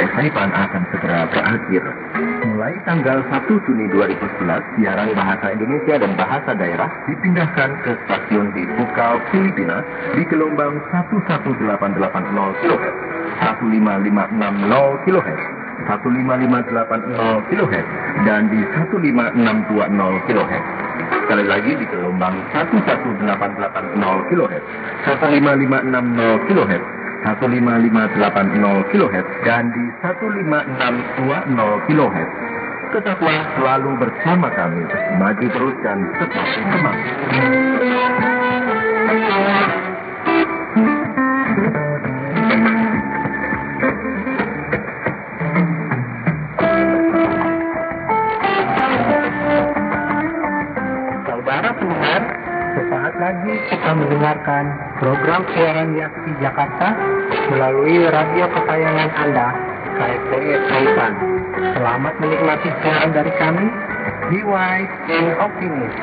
Saipan akan segera berakhir. Mulai tanggal 1 Juni 2011, siaran bahasa Indonesia dan bahasa daerah dipindahkan ke stasiun di Bukau, Filipina di gelombang 11880 kHz, 15560 kHz, 15580 kHz, dan di 15620 kHz. Sekali lagi di gelombang 11880 kHz, 15560 kHz, 15580 kHz, dan di 15620 kHz. Tetaplah selalu bersama kami, maju terus dan tetap semangat. Saudara pendengar, sesaat lagi kita mendengarkan program siaran Yaksi Jakarta melalui radio kesayangan Anda, KSDE Saipan. Selamat menikmati siaran dari kami, Be Wise and Optimist.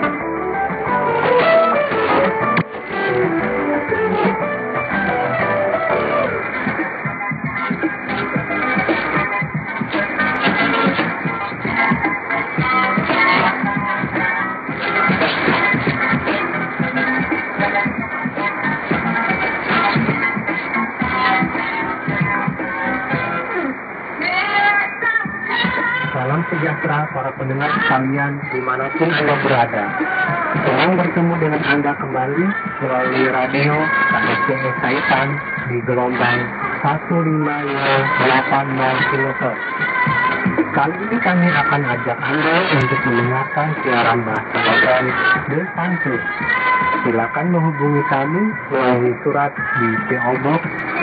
Salam sejahtera para pendengar sekalian dimanapun Anda berada. Senang bertemu dengan Anda kembali melalui radio KSDE Saipan di gelombang 15580 kHz. Kali ini kami akan ajak Anda untuk mendengarkan siaran bahasa logan The Santus. Silakan menghubungi kami melalui surat di PO Box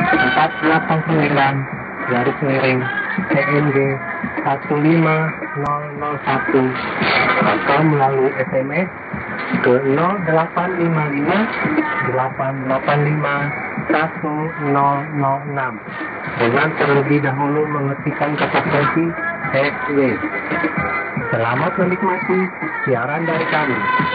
489 TNG 15001 atau melalui SMS ke 0855 885 1006 dengan terlebih dahulu mengetikkan kata kunci SW. Selamat menikmati siaran dari kami.